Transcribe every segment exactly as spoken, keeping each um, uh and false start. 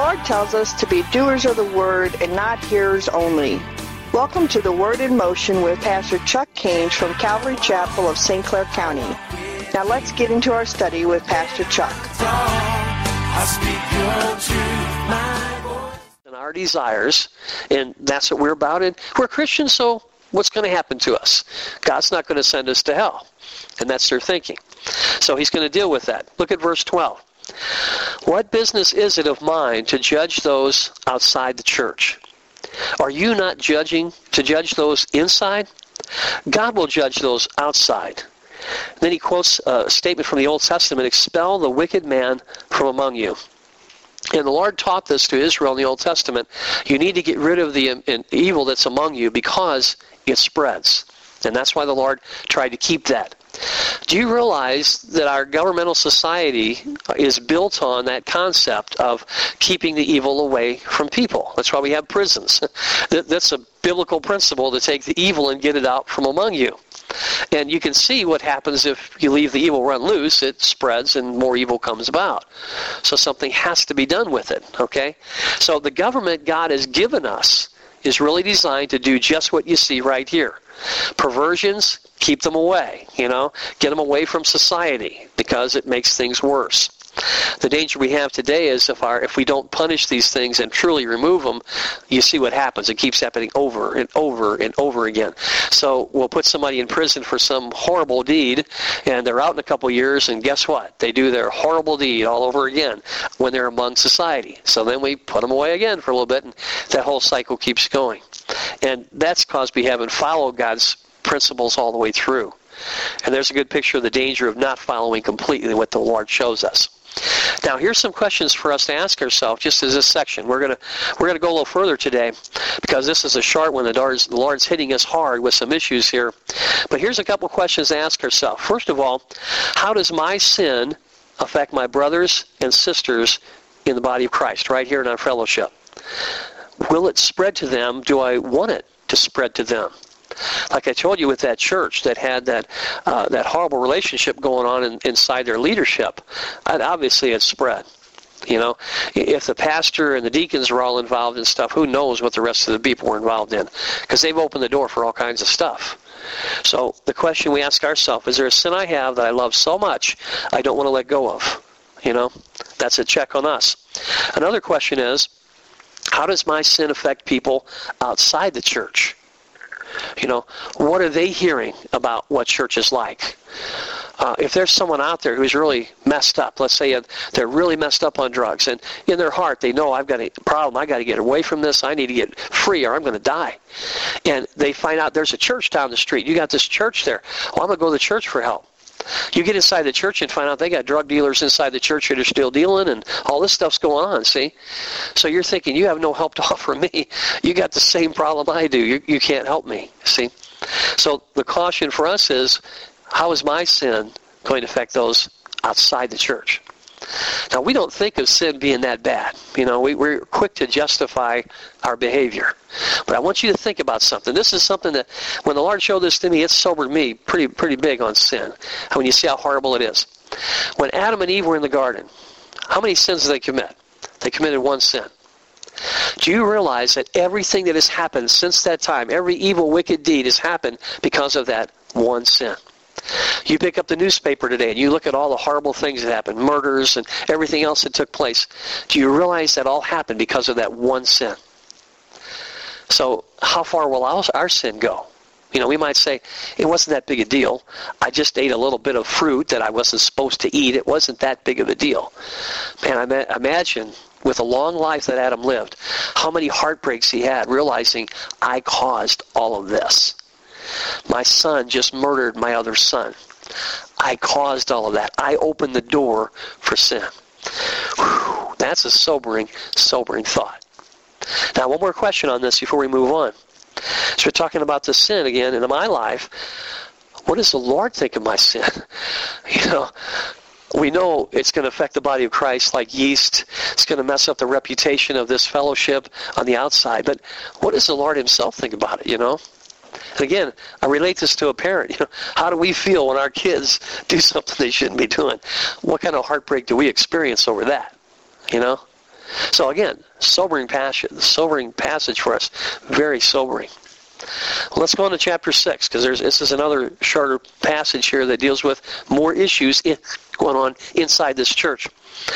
Lord tells us to be doers of the Word and not hearers only. Welcome to the Word in Motion with Pastor Chuck Caines from Calvary Chapel of Saint Clair County. Now let's get into our study with Pastor Chuck. And our desires, and that's what we're about. And we're Christians, so what's going to happen to us? God's not going to send us to hell. And that's their thinking. So he's going to deal with that. Look at verse twelve. What business is it of mine to judge those outside the church? Are you not judging to judge those inside? God will judge those outside. Then he quotes a statement from the Old Testament, expel the wicked man from among you. And the Lord taught this to Israel in the Old Testament. You need to get rid of the evil that's among you because it spreads. And that's why the Lord tried to keep that. Do you realize that our governmental society is built on that concept of keeping the evil away from people? That's why we have prisons. That's a biblical principle, to take the evil and get it out from among you. And you can see what happens if you leave the evil run loose. It spreads and more evil comes about. So something has to be done with it, okay? So the government God has given us is really designed to do just what you see right here. Perversions, keep them away, you know, get them away from society because it makes things worse. The danger we have today is if our if we don't punish these things and truly remove them, you see what happens. It keeps happening over and over and over again. So we'll put somebody in prison for some horrible deed, and they're out in a couple years, and guess what? They do their horrible deed all over again when they're among society. So then we put them away again for a little bit, and that whole cycle keeps going. And that's because we haven't followed God's principles all the way through. And there's a good picture of the danger of not following completely what the Lord shows us. Now, here's some questions for us to ask ourselves, just as this section. We're going to we're going to go a little further today, because this is a short one. The Lord's, the Lord's hitting us hard with some issues here. But here's a couple questions to ask ourselves. First of all, how does my sin affect my brothers and sisters in the body of Christ, right here in our fellowship? Will it spread to them? Do I want it to spread to them? Like I told you with that church that had that uh, that horrible relationship going on in, inside their leadership, it obviously it spread. You know, if the pastor and the deacons were all involved in stuff, who knows what the rest of the people were involved in? Because they've opened the door for all kinds of stuff. So the question we ask ourselves, is there a sin I have that I love so much I don't want to let go of? You know, that's a check on us. Another question is, how does my sin affect people outside the church? You know, what are they hearing about what church is like? Uh, if there's someone out there who's really messed up, let's say they're really messed up on drugs, and in their heart they know, I've got a problem, I've got to get away from this, I need to get free or I'm going to die. And they find out there's a church down the street, you got this church there, well, I'm going to go to the church for help. You get inside the church and find out they got drug dealers inside the church that are still dealing, and all this stuff's going on, see? So you're thinking, you have no help to offer me. You got the same problem I do. You, you can't help me, see? So the caution for us is, how is my sin going to affect those outside the church? Now, we don't think of sin being that bad. You know, we, we're quick to justify our behavior. But I want you to think about something. This is something that, when the Lord showed this to me, it sobered me pretty pretty big on sin. When you see how horrible it is. When Adam and Eve were in the garden, how many sins did they commit? They committed one sin. Do you realize that everything that has happened since that time, every evil, wicked deed has happened because of that one sin? You pick up the newspaper today and you look at all the horrible things that happened, murders and everything else that took place. Do you realize that all happened because of that one sin? So how far will our, our sin go? You know, we might say, it wasn't that big a deal. I just ate a little bit of fruit that I wasn't supposed to eat. It wasn't that big of a deal. Man, I ma- imagine with a long life that Adam lived, how many heartbreaks he had realizing, I caused all of this. My son just murdered my other son. I caused all of that. I opened the door for sin. Whew, that's a sobering, sobering thought. Now, one more question on this before we move on. So we're talking about the sin again in my life. What does the Lord think of my sin? You know, we know it's going to affect the body of Christ like yeast. It's going to mess up the reputation of this fellowship on the outside. But what does the Lord himself think about it, you know? And again, I relate this to a parent. You know, how do we feel when our kids do something they shouldn't be doing? What kind of heartbreak do we experience over that? You know? So again, sobering passage, sobering passage for us, very sobering. Well, let's go on to chapter six, because there's this is another shorter passage here that deals with more issues in, going on inside this church.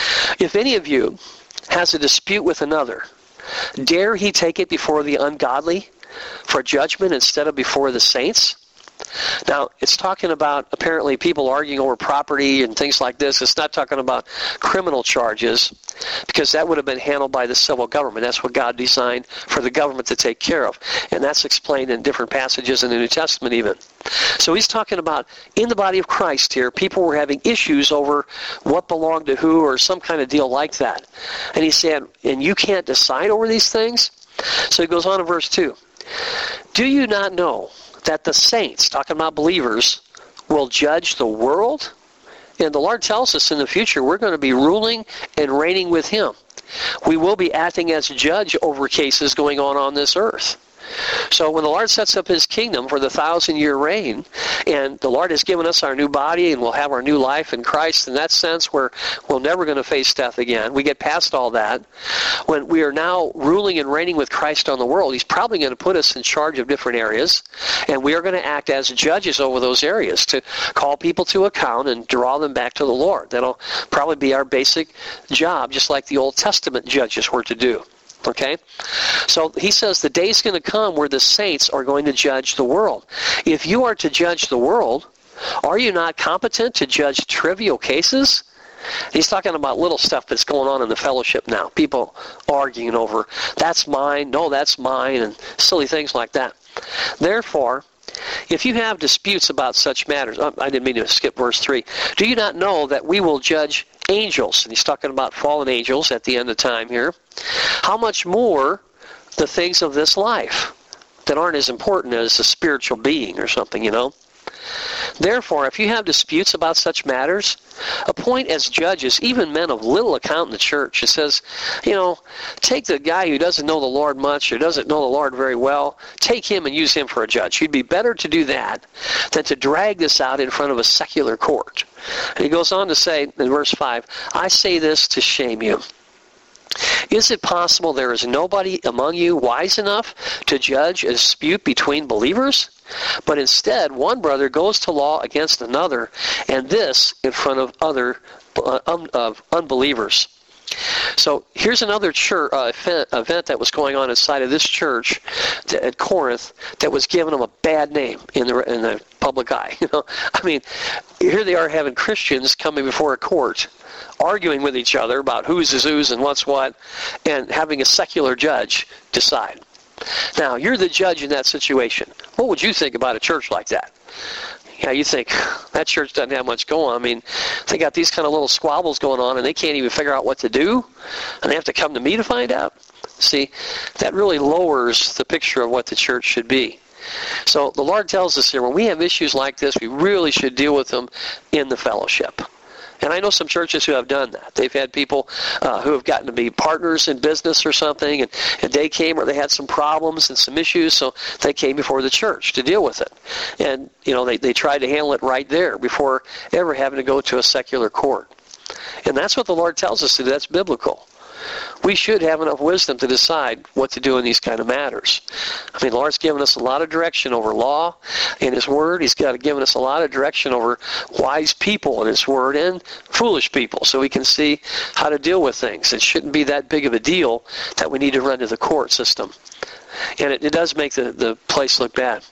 If any of you has a dispute with another, dare he take it before the ungodly for judgment instead of before the saints? Now, it's talking about apparently people arguing over property and things like this. It's not talking about criminal charges, because that would have been handled by the civil government. That's what God designed for the government to take care of. And that's explained in different passages in the New Testament even. So he's talking about in the body of Christ here, people were having issues over what belonged to who or some kind of deal like that. And he's saying, and you can't decide over these things? So he goes on in verse two. Do you not know that the saints, talking about believers, will judge the world? And the Lord tells us in the future we're going to be ruling and reigning with him. We will be acting as judge over cases going on on this earth. So when the Lord sets up his kingdom for the thousand-year reign, and the Lord has given us our new body and we'll have our new life in Christ, in that sense where we're never going to face death again. We get past all that. When we are now ruling and reigning with Christ on the world, he's probably going to put us in charge of different areas, and we are going to act as judges over those areas to call people to account and draw them back to the Lord. That'll probably be our basic job, just like the Old Testament judges were to do. Okay? So he says the day's going to come where the saints are going to judge the world. If you are to judge the world, are you not competent to judge trivial cases? He's talking about little stuff that's going on in the fellowship now. People arguing over, that's mine, no, that's mine, and silly things like that. Therefore, if you have disputes about such matters, I didn't mean to skip verse three. Do you not know that we will judge angels? And he's talking about fallen angels at the end of time here. How much more the things of this life that aren't as important as a spiritual being or something, you know? Therefore, if you have disputes about such matters, appoint as judges even men of little account in the church. It says, you know, take the guy who doesn't know the Lord much or doesn't know the Lord very well, take him and use him for a judge. You'd be better to do that than to drag this out in front of a secular court. And he goes on to say in verse five, I say this to shame you. Is it possible there is nobody among you wise enough to judge a dispute between believers? But instead, one brother goes to law against another, and this in front of other uh, um, of unbelievers. So here's another church, uh, event, event that was going on inside of this church at Corinth that was giving them a bad name in the in the public eye. You know, I mean, here they are having Christians coming before a court, arguing with each other about who's is who's and what's what, and having a secular judge decide. Now, you're the judge in that situation. What would you think about a church like that? Yeah, you think, that church doesn't have much going on. I mean, they got these kind of little squabbles going on, and they can't even figure out what to do, and they have to come to me to find out. See, that really lowers the picture of what the church should be. So the Lord tells us here, when we have issues like this, we really should deal with them in the fellowship. And I know some churches who have done that. They've had people uh, who have gotten to be partners in business or something, and, and they came or they had some problems and some issues, so they came before the church to deal with it. And, you know, they, they tried to handle it right there before ever having to go to a secular court. And that's what the Lord tells us to do. That's biblical. We should have enough wisdom to decide what to do in these kind of matters. I mean, the Lord's given us a lot of direction over law in His Word. He's got given us a lot of direction over wise people in His Word and foolish people, so we can see how to deal with things. It shouldn't be that big of a deal that we need to run to the court system. And it, it does make the, the place look bad.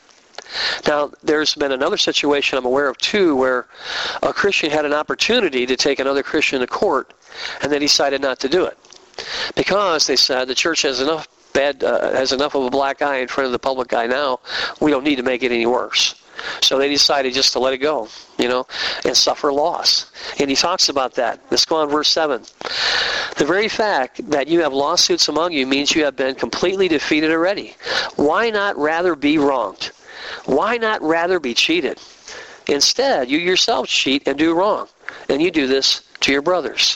Now, there's been another situation I'm aware of, too, where a Christian had an opportunity to take another Christian to court, and they decided not to do it. Because they said the church has enough bad uh, has enough of a black eye in front of the public eye now, we don't need to make it any worse. So they decided just to let it go, you know, and suffer loss. And he talks about that. Let's go on verse seven. The very fact that you have lawsuits among you means you have been completely defeated already. Why not rather be wronged? Why not rather be cheated? Instead, you yourselves cheat and do wrong. And you do this to your brothers.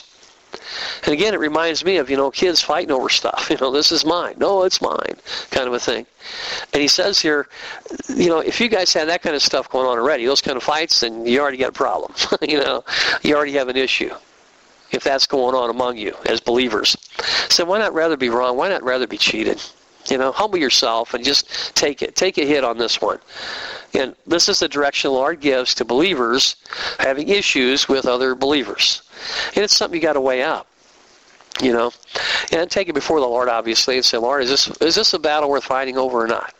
And again, it reminds me of, you know, kids fighting over stuff. You know, this is mine. No, it's mine, kind of a thing. And he says here, you know, if you guys had that kind of stuff going on already, those kind of fights, then you already got a problem. You know, you already have an issue. if that's going on among you as believers. So why not rather be wrong? Why not rather be cheated? You know, humble yourself and just take it. Take a hit on this one. And this is the direction the Lord gives to believers having issues with other believers. And it's something you got to weigh out, you know. And take it before the Lord, obviously, and say, Lord, is this is this a battle worth fighting over or not?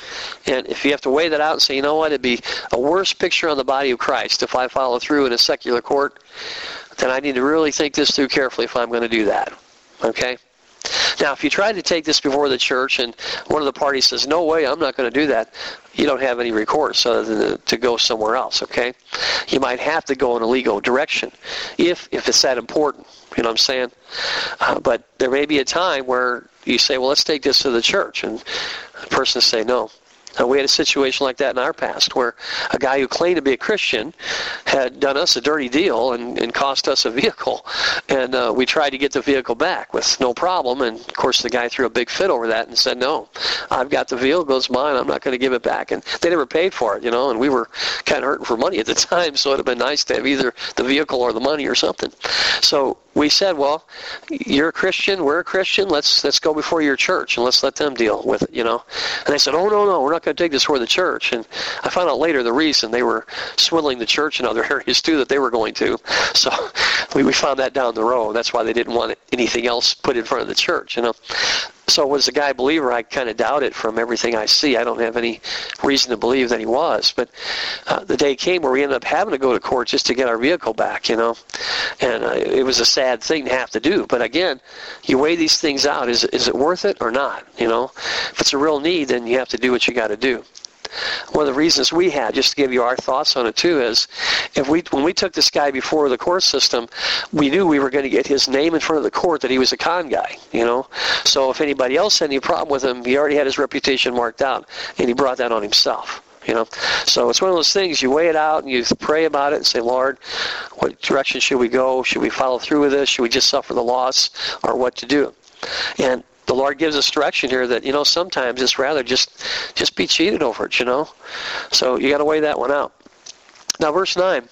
And if you have to weigh that out and say, you know what, it'd be a worse picture on the body of Christ if I follow through in a secular court, then I need to really think this through carefully if I'm going to do that. Okay? Now, if you try to take this before the church and one of the parties says, no way, I'm not going to do that, you don't have any recourse other than to go somewhere else, okay? You might have to go in a legal direction if if it's that important, you know what I'm saying? Uh, but there may be a time where you say, well, let's take this to the church, and the person say no. Uh, we had a situation like that in our past where a guy who claimed to be a Christian had done us a dirty deal and, and cost us a vehicle. And uh, we tried to get the vehicle back with no problem. And, of course, the guy threw a big fit over that and said, no, I've got the vehicle. It's mine. I'm not going to give it back. And they never paid for it, you know, and we were kind of hurting for money at the time, so it would have been nice to have either the vehicle or the money or something. So we said, well, you're a Christian, we're a Christian, let's let's go before your church and let's let them deal with it, you know. And they said, oh, no, no, we're not going to take this before the church. And I found out later the reason they were swindling the church in other areas, too, that they were going to. So we, we found that down the road. That's why they didn't want anything else put in front of the church, you know. So was the guy a believer? I kind of doubt it from everything I see. I don't have any reason to believe that he was. But uh, the day came where we ended up having to go to court just to get our vehicle back, you know. And uh, it was a sad thing to have to do. But again, you weigh these things out. Is, is it worth it or not, you know? If it's a real need, then you have to do what you got to do. One of the reasons we had, just to give you our thoughts on it too, is if we when we took this guy before the court system, we knew we were going to get his name in front of the court that he was a con guy, you know. So if anybody else had any problem with him, he already had his reputation marked out, and he brought that on himself, you know. So it's one of those things, you weigh it out and you pray about it and say, Lord, what direction should we go? Should we follow through with this? Should we just suffer the loss, or what to do? And the Lord gives us direction here that, you know, sometimes it's rather just just be cheated over it, you know. So you got to weigh that one out. Now, verse nine.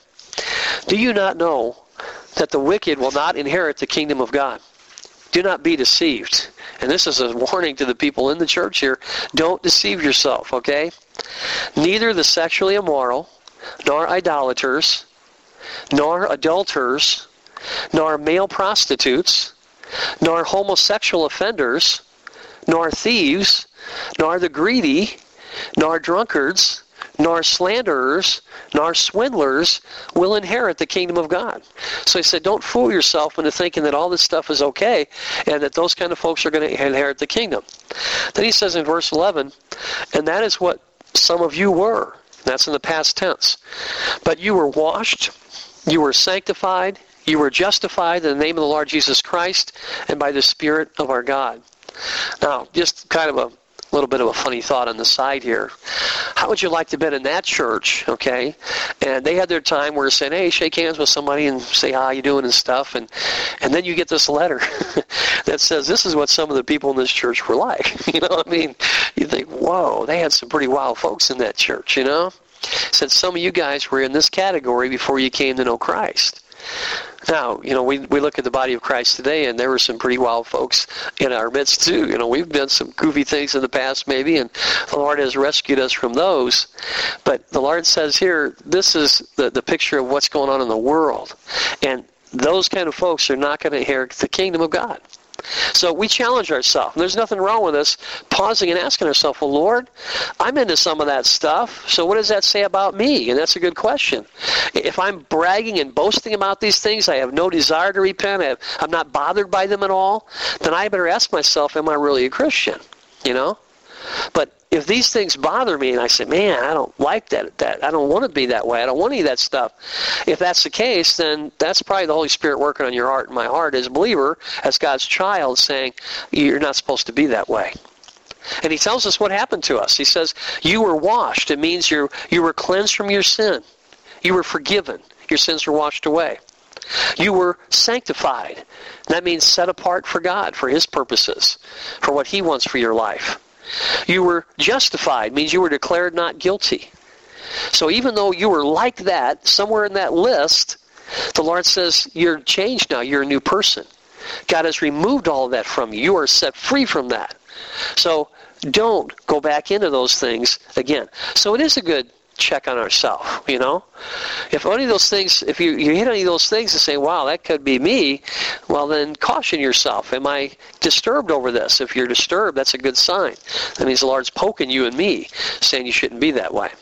Do you not know that the wicked will not inherit the kingdom of God? Do not be deceived. And this is a warning to the people in the church here. Don't deceive yourself, okay? Neither the sexually immoral, nor idolaters, nor adulterers, nor male prostitutes, nor homosexual offenders, nor thieves, nor the greedy, nor drunkards, nor slanderers, nor swindlers will inherit the kingdom of God. So he said, don't fool yourself into thinking that all this stuff is okay and that those kind of folks are going to inherit the kingdom. Then he says in verse eleven, and that is what some of you were. That's in the past tense. But you were washed, you were sanctified, you were justified in the name of the Lord Jesus Christ and by the Spirit of our God. Now, just kind of a little bit of a funny thought on the side here. How would you like to have been in that church, okay? And they had their time where they're saying, hey, shake hands with somebody and say how you doing and stuff. And, and then you get this letter that says this is what some of the people in this church were like. You know what I mean? You think, whoa, they had some pretty wild folks in that church, you know? It said some of you guys were in this category before you came to know Christ. Now, you know, we we look at the body of Christ today, and there were some pretty wild folks in our midst, too. You know, we've done some goofy things in the past, maybe, and the Lord has rescued us from those. But the Lord says here, this is the, the picture of what's going on in the world. And those kind of folks are not going to inherit the kingdom of God. So we challenge ourselves. There's nothing wrong with us pausing and asking ourselves, well, Lord, I'm into some of that stuff, so what does that say about me? And that's a good question. If I'm bragging and boasting about these things, I have no desire to repent, I have, I'm not bothered by them at all, then I better ask myself, am I really a Christian? You know? But if these things bother me and I say, man, I don't like that, that, I don't want to be that way, I don't want any of that stuff. If that's the case, then that's probably the Holy Spirit working on your heart and my heart as a believer, as God's child, saying, you're not supposed to be that way. And he tells us what happened to us. He says, you were washed. It means you're, you were cleansed from your sin. You were forgiven. Your sins were washed away. You were sanctified. That means set apart for God, for his purposes, for what he wants for your life. You were justified, means you were declared not guilty. So even though you were like that, somewhere in that list, The Lord says, you're changed now. You're a new person. God has removed all of that from you. You are set free from that. So don't go back into those things again. So it is a good check on ourselves, you know. If any of those things, if you, you hit any of those things and say, wow, that could be me, well, then caution yourself. Am I disturbed over this? If you're disturbed, that's a good sign. That means the Lord's poking you and me, saying you shouldn't be that way.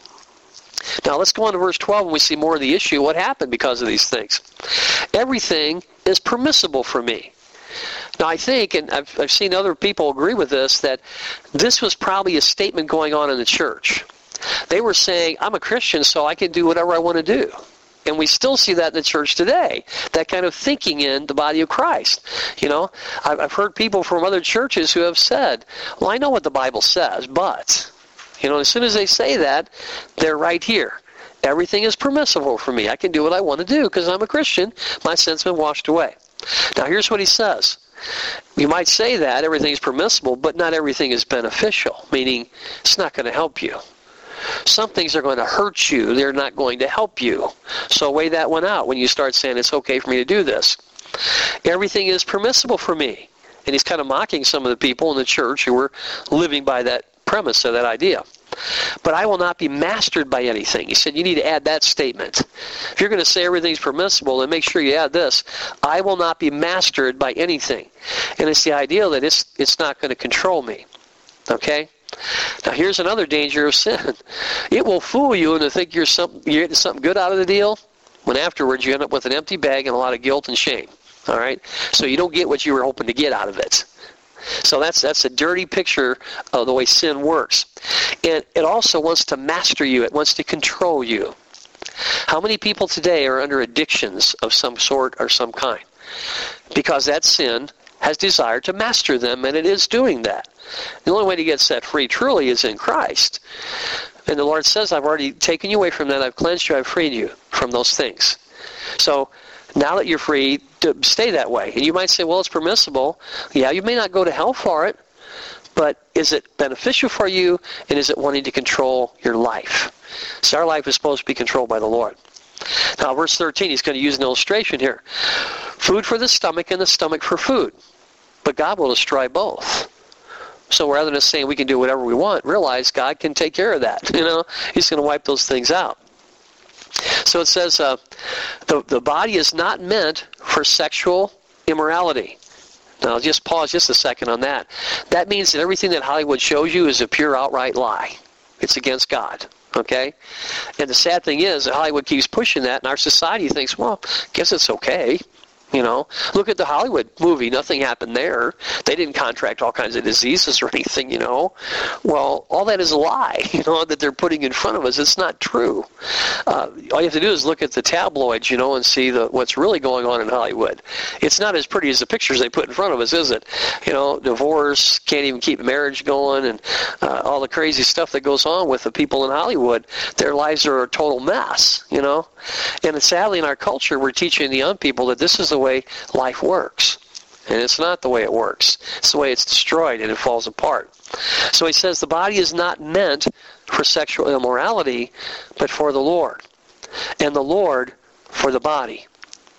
Now let's go on to verse twelve and we see more of the issue. What happened because of these things? Everything is permissible for me. Now I think, and I've, I've seen other people agree with this, that this was probably a statement going on in the church. They were saying, I'm a Christian, so I can do whatever I want to do. And we still see that in the church today, that kind of thinking in the body of Christ. You know, I've, I've heard people from other churches who have said, well, I know what the Bible says, but... You know, as soon as they say that, they're right here. Everything is permissible for me. I can do what I want to do because I'm a Christian. My sin's been washed away. Now, here's what he says. You might say that everything's permissible, but not everything is beneficial, meaning it's not going to help you. Some things are going to hurt you. They're not going to help you. So weigh that one out when you start saying it's okay for me to do this. Everything is permissible for me. And he's kind of mocking some of the people in the church who were living by that premise of that idea. But I will not be mastered by anything. He said you need to add that statement. If you're going to say everything's permissible, then make sure you add this. I will not be mastered by anything. And it's the idea that it's it's not going to control me. Okay? Now here's another danger of sin. It will fool you into think you're, some, you're getting something good out of the deal, when afterwards you end up with an empty bag and a lot of guilt and shame. All right? So you don't get what you were hoping to get out of it. So that's that's a dirty picture of the way sin works. And it also wants to master you. It wants to control you. How many people today are under addictions of some sort or some kind? Because that sin has desired to master them, and it is doing that. The only way to get set free truly is in Christ. And the Lord says, I've already taken you away from that. I've cleansed you. I've freed you from those things. So now that you're free, to stay that way. And you might say, well, it's permissible. Yeah, you may not go to hell for it, but is it beneficial for you, and is it wanting to control your life? So our life is supposed to be controlled by the Lord. Now, verse thirteen, he's going to use an illustration here. Food for the stomach and the stomach for food. But God will destroy both. So rather than saying we can do whatever we want, realize God can take care of that. You know, he's going to wipe those things out. So it says, uh, the, the body is not meant for sexual immorality. Now, I'll just pause just a second on that. That means that everything that Hollywood shows you is a pure outright lie. It's against God, okay? And the sad thing is that Hollywood keeps pushing that, and our society thinks, well, I guess it's okay. You know, look at the Hollywood movie. Nothing happened there. They didn't contract all kinds of diseases or anything, you know. Well, all that is a lie, you know, that they're putting in front of us. It's not true. Uh, all you have to do is look at the tabloids, you know, and see the, what's really going on in Hollywood. It's not as pretty as the pictures they put in front of us, is it? You know, divorce, can't even keep marriage going, and uh, all the crazy stuff that goes on with the people in Hollywood. Their lives are a total mess, you know. And sadly, in our culture, we're teaching the young people that this is the way life works. And it's not the way it works. It's the way it's destroyed and it falls apart. So he says the body is not meant for sexual immorality, but for the Lord. And the Lord for the body.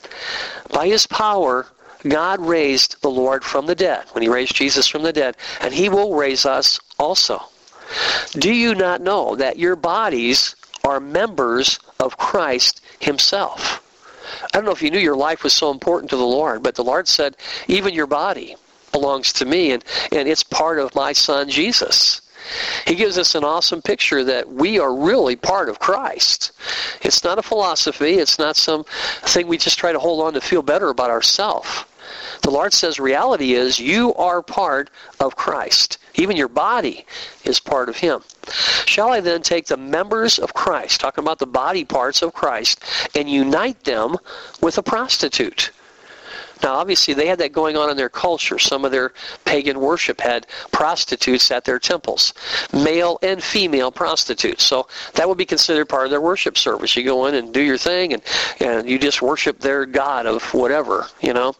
By his power, God raised the Lord from the dead, when he raised Jesus from the dead, and he will raise us also. Do you not know that your bodies are members of Christ himself? I don't know if you knew your life was so important to the Lord, but the Lord said, even your body belongs to me, and, and it's part of my Son, Jesus. He gives us an awesome picture that we are really part of Christ. It's not a philosophy. It's not some thing we just try to hold on to feel better about ourselves. The Lord says reality is you are part of Christ. Even your body is part of him. Shall I then take the members of Christ, talking about the body parts of Christ, and unite them with a prostitute? Now, obviously, they had that going on in their culture. Some of their pagan worship had prostitutes at their temples, male and female prostitutes. So that would be considered part of their worship service. You go in and do your thing, and, and you just worship their god of whatever, you know.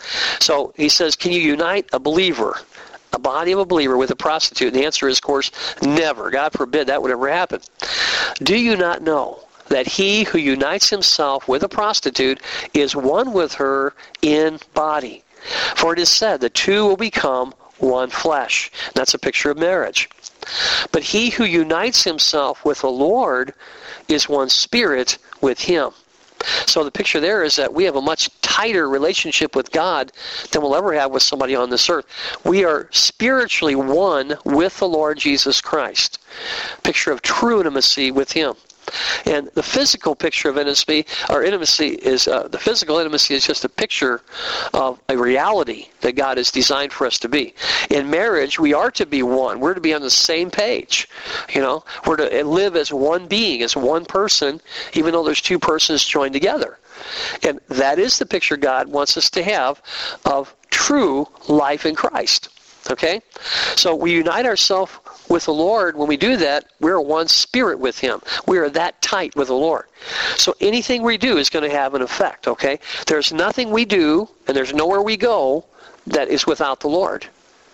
So he says, can you unite a believer, a body of a believer, with a prostitute? And the answer is, of course, never. God forbid that would ever happen. Do you not know that he who unites himself with a prostitute is one with her in body. For it is said, the two will become one flesh. That's a picture of marriage. But he who unites himself with the Lord is one spirit with him. So the picture there is that we have a much tighter relationship with God than we'll ever have with somebody on this earth. We are spiritually one with the Lord Jesus Christ. Picture of true intimacy with him. And the physical picture of intimacy, or intimacy is, uh, the physical intimacy is just a picture of a reality that God has designed for us to be. In marriage, we are to be one. We're to be on the same page. You know, we're to live as one being, as one person, even though there's two persons joined together. And that is the picture God wants us to have of true life in Christ. Okay? So we unite ourselves with the Lord. When we do that, we're one spirit with him. We are that tight with the Lord. So anything we do is going to have an effect, okay? There's nothing we do, and there's nowhere we go that is without the Lord.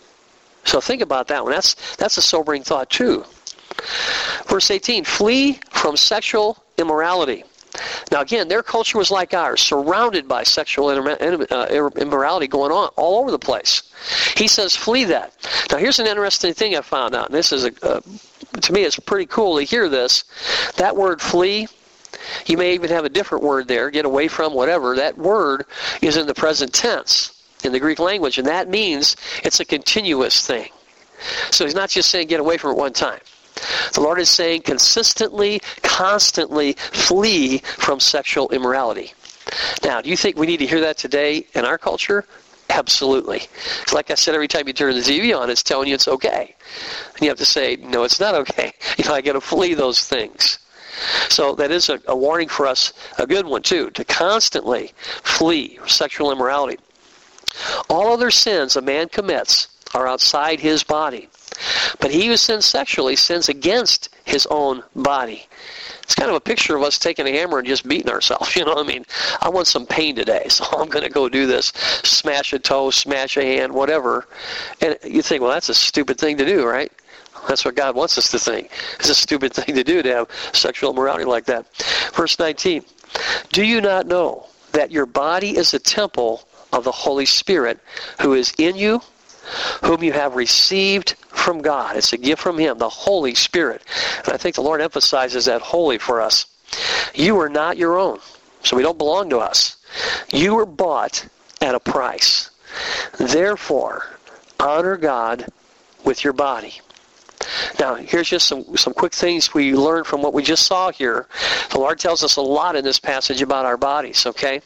So think about that one. That's, that's a sobering thought too. Verse eighteen, flee from sexual immorality. Now again, their culture was like ours, surrounded by sexual immorality going on all over the place. He says, flee that. Now here's an interesting thing I found out, and this is, a, uh, to me, it's pretty cool to hear this. That word flee, you may even have a different word there, get away from, whatever. That word is in the present tense in the Greek language, and that means it's a continuous thing. So he's not just saying get away from it one time. The Lord is saying consistently, constantly flee from sexual immorality. Now, do you think we need to hear that today in our culture? Absolutely. Like I said, every time you turn the T V on, it's telling you it's okay. And you have to say, no, it's not okay. You know, I got to flee those things. So that is a, a warning for us, a good one too, to constantly flee sexual immorality. All other sins a man commits are outside his body. But he who sins sexually sins against his own body. It's kind of a picture of us taking a hammer and just beating ourselves. You know what I mean? I want some pain today, so I'm going to go do this. Smash a toe, smash a hand, whatever. And you think, well, that's a stupid thing to do, right? That's what God wants us to think. It's a stupid thing to do to have sexual immorality like that. Verse nineteen, do you not know that your body is a temple of the Holy Spirit who is in you, whom you have received from God? It's a gift from him, the Holy Spirit. And I think the Lord emphasizes that holy for us. You are not your own, so we don't belong to us. You were bought at a price. Therefore, honor God with your body. Now, here's just some, some quick things we learned from what we just saw here. The Lord tells us a lot in this passage about our bodies, okay?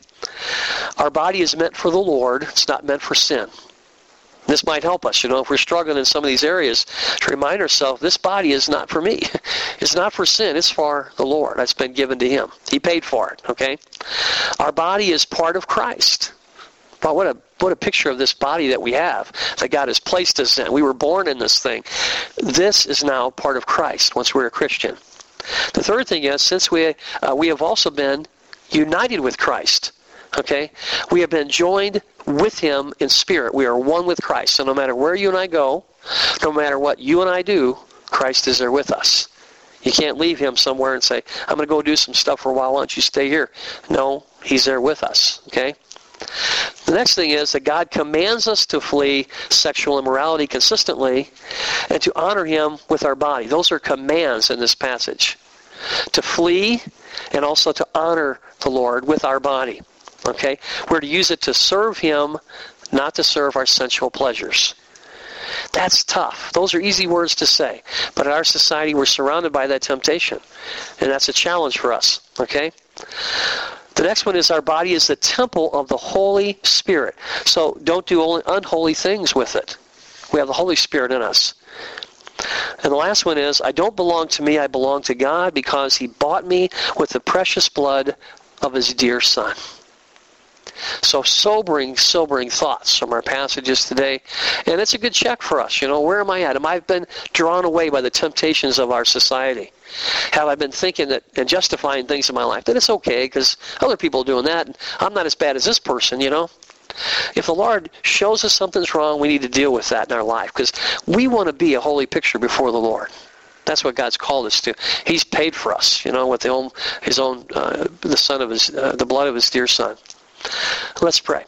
Our body is meant for the Lord. It's not meant for sin. This might help us, you know, if we're struggling in some of these areas, to remind ourselves, this body is not for me. It's not for sin. It's for the Lord. It's been given to him. He paid for it, okay? Our body is part of Christ. But what a what a picture of this body that we have, that God has placed us in. We were born in this thing. This is now part of Christ once we're a Christian. The third thing is, since we uh, we have also been united with Christ. Okay? We have been joined with him in spirit. We are one with Christ. So no matter where you and I go, no matter what you and I do, Christ is there with us. You can't leave him somewhere and say, I'm going to go do some stuff for a while. Why don't you stay here? No, he's there with us. Okay? The next thing is that God commands us to flee sexual immorality consistently and to honor him with our body. Those are commands in this passage. To flee and also to honor the Lord with our body. Okay? We're to use it to serve him, not to serve our sensual pleasures. That's tough. Those are easy words to say. But in our society, we're surrounded by that temptation. And that's a challenge for us. Okay? The next one is our body is the temple of the Holy Spirit. So don't do only unholy things with it. We have the Holy Spirit in us. And the last one is, I don't belong to me, I belong to God, because he bought me with the precious blood of his dear Son. So sobering, sobering thoughts from our passages today. And it's a good check for us. You know, where am I at? Am I been drawn away by the temptations of our society? Have I been thinking that and justifying things in my life that it's okay because other people are doing that and I'm not as bad as this person, you know? If the Lord shows us something's wrong, we need to deal with that in our life because we want to be a holy picture before the Lord. That's what God's called us to. He's paid for us, you know, with the own, his own, uh, the son of his, uh, the blood of his dear son. Let's pray.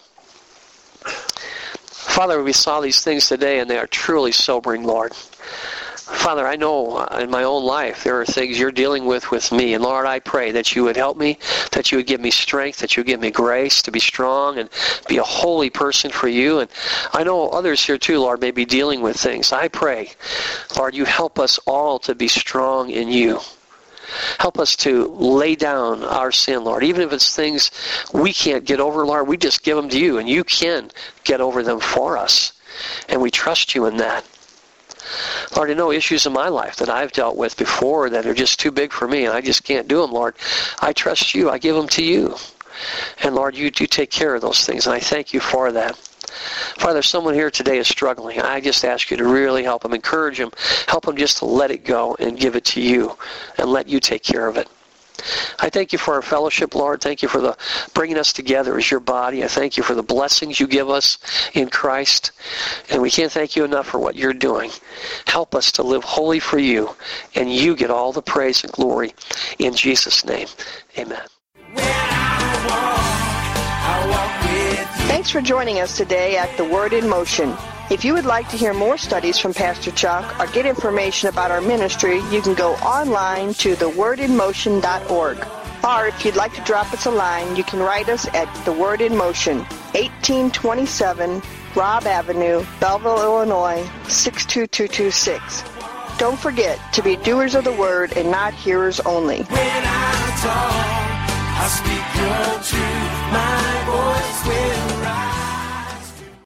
Father, we saw these things today, and they are truly sobering, Lord. Father, I know in my own life there are things you're dealing with with me. And Lord, I pray that you would help me, that you would give me strength, that you would give me grace to be strong and be a holy person for you. And I know others here too, Lord, may be dealing with things. I pray, Lord, you help us all to be strong in you. Help us to lay down our sin, Lord. Even if it's things we can't get over, Lord, we just give them to you, and you can get over them for us. And we trust you in that. Lord, I know issues in my life that I've dealt with before that are just too big for me, and I just can't do them, Lord. I trust you. I give them to you. And Lord, you do take care of those things, and I thank you for that. Father, someone here today is struggling. I just ask you to really help them, encourage them, help them just to let it go and give it to you and let you take care of it. I thank you for our fellowship, Lord. Thank you for the bringing us together as your body. I thank you for the blessings you give us in Christ. And we can't thank you enough for what you're doing. Help us to live holy for you, and you get all the praise and glory. In Jesus' name, amen. Thanks for joining us today at The Word in Motion. If you would like to hear more studies from Pastor Chuck or get information about our ministry, you can go online to the word in motion dot org. Or if you'd like to drop us a line, you can write us at The Word in Motion, eighteen twenty-seven Robb Avenue, Belleville, Illinois, six two two two six. Don't forget to be doers of the word and not hearers only. When I talk, I speak your truth, my voice.